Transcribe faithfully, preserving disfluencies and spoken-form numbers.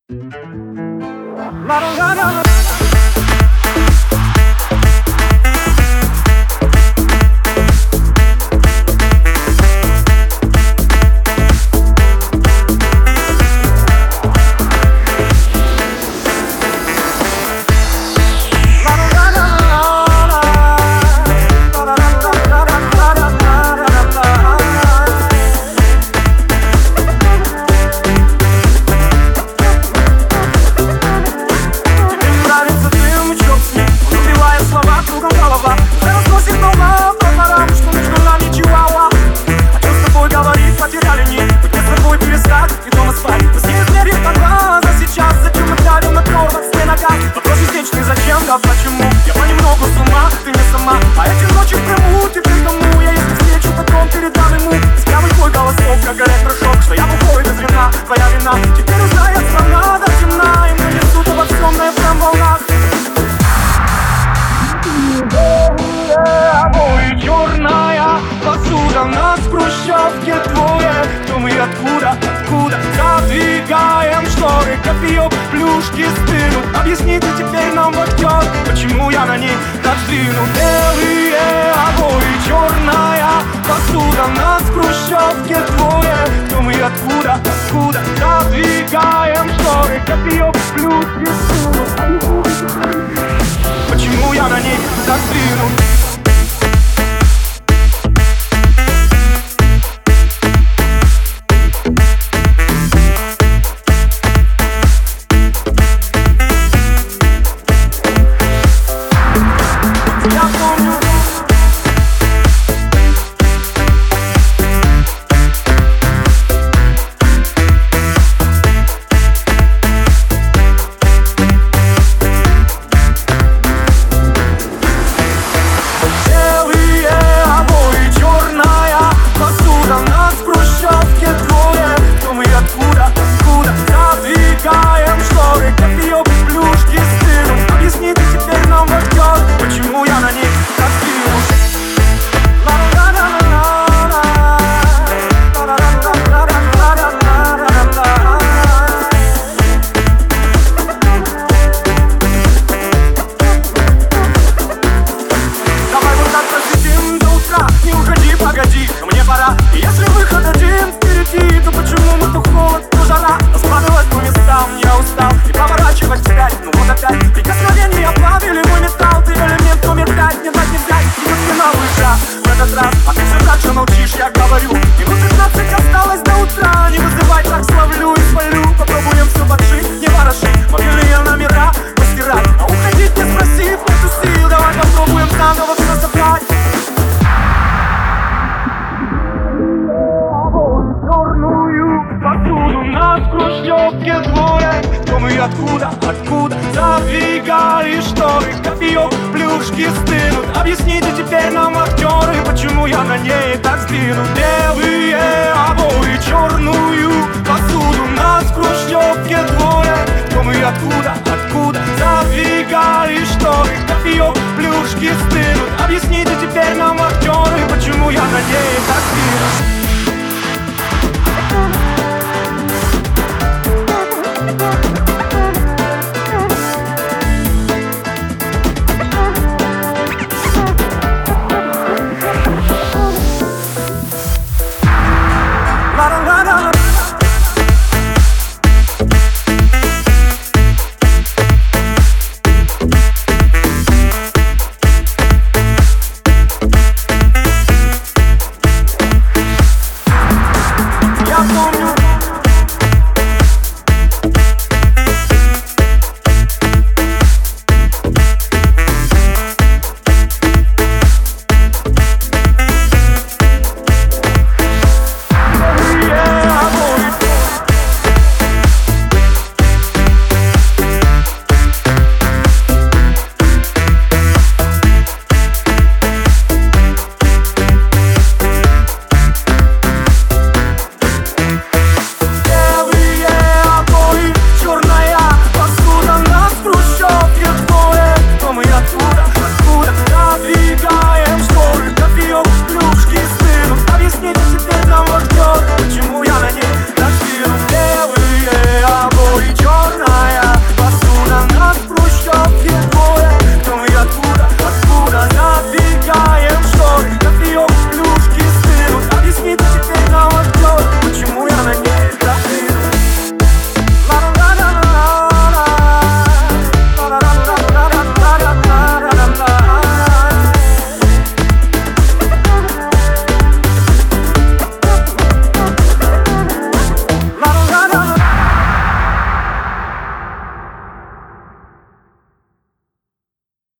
Почему? Я понемногу с ума, ты не сама. А эти ночи в Крыму, теперь кому? Я если встречу, потом передам ему. Спрямый твой голосок, как электрошок, что я бухой без вина, твоя вина. Теперь узнает страна до темна, и мне несут обо всем на эф эм волнах. Обои черная посуда, нас в хрущевке двое. Кто мы и откуда, откуда? Задвигаем шторы, кофеек, плюшки стынут. Объясните теперь нам, вахтер, почему я на них так сдвину. Белые обои, черная посуда, нас в хрущевке двое. Кто мы и откуда, откуда? Задвигаем шторы, кофеек, плюшки стынут. Почему я на них так сдвину? Погоди, мне пора. И если выход один впереди, то почему мы то холод, то жара? Раскладывать по местам, я устал. И поворачивать вспять, ну вот опять. Прикосновения плавили мой металл. Ты элемент, но метать, не дать не взять. И вот спина выша в этот раз. А ты все так же молчишь, я говорю. Минут пятнадцать осталось до утра. Не вызывай, так славлю и свалю. Попробуем все подшить, не ворошить. Мобильные номера постирать. А уходить не спросив, нету сил. Давай попробуем заново все собрать. Посуду нас в хрущевке двое. Кто мы и откуда, откуда? Задвигали шторы, кофеек, плюшки стынут. Объясните теперь нам, актеры, почему я на ней так сдвину. Белые обои, черную